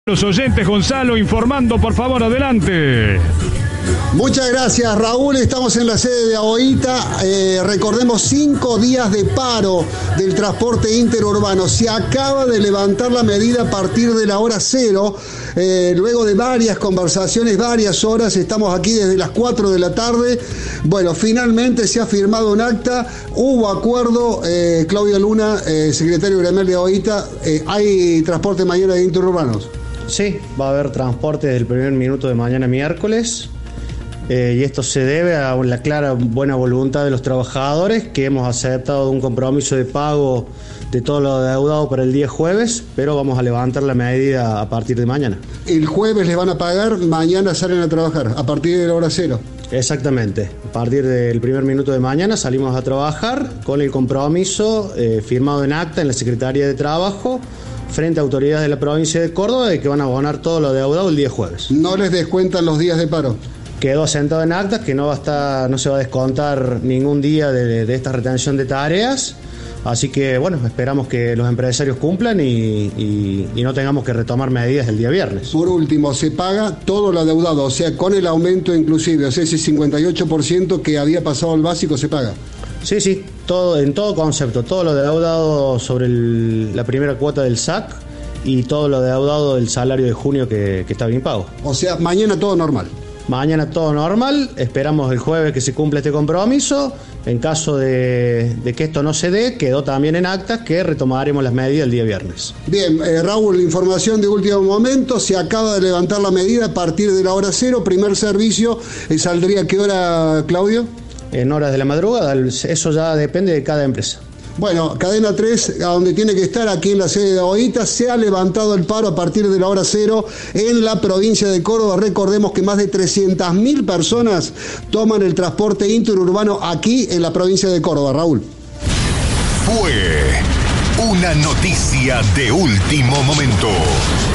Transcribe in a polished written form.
Los oyentes, Gonzalo, informando, por favor, adelante. Muchas gracias, Raúl. Estamos en la sede de AOITA. Recordemos 5 días de paro del transporte interurbano. Se acaba de levantar la medida a partir de la hora 0. Luego de varias conversaciones, varias horas, estamos aquí desde las 4 de la tarde. Bueno, finalmente se ha firmado un acta. Hubo acuerdo. Claudio Luna, secretario gremial de AOITA. ¿Hay transporte mañana de interurbanos? Sí, va a haber transporte desde el primer minuto de mañana miércoles. Y esto se debe a la clara buena voluntad de los trabajadores, que hemos aceptado un compromiso de pago de todo lo adeudado para el día jueves, pero vamos a levantar la medida a partir de mañana. El jueves les van a pagar, mañana salen a trabajar, a partir de la hora 0. Exactamente, a partir del primer minuto de mañana salimos a trabajar con el compromiso firmado en acta en la Secretaría de Trabajo, frente a autoridades de la provincia de Córdoba, de que van a abonar todo lo adeudado el día jueves. ¿No les descuentan los días de paro? Quedó asentado en actas que no se va a descontar ningún día de esta retención de tareas, así que bueno, esperamos que los empresarios cumplan y no tengamos que retomar medidas el día viernes. Por último, se paga todo lo adeudado, o sea, con el aumento inclusive, o sea, ese 58% que había pasado al básico se paga. Sí, en todo concepto, todo lo adeudado sobre la primera cuota del SAC y todo lo adeudado del salario de junio que está bien pago. O sea, mañana todo normal. Mañana todo normal, esperamos el jueves que se cumpla este compromiso. En caso de que esto no se dé, quedó también en actas que retomaremos las medidas el día viernes. Bien, Raúl, información de último momento, se acaba de levantar la medida a partir de la hora 0, primer servicio, ¿saldría a qué hora, Claudio? En horas de la madrugada, eso ya depende de cada empresa. Bueno, Cadena 3, a donde tiene que estar, aquí en la sede de AOITA, se ha levantado el paro a partir de la hora 0 en la provincia de Córdoba. Recordemos que más de 300.000 personas toman el transporte interurbano aquí en la provincia de Córdoba. Raúl. Fue una noticia de último momento.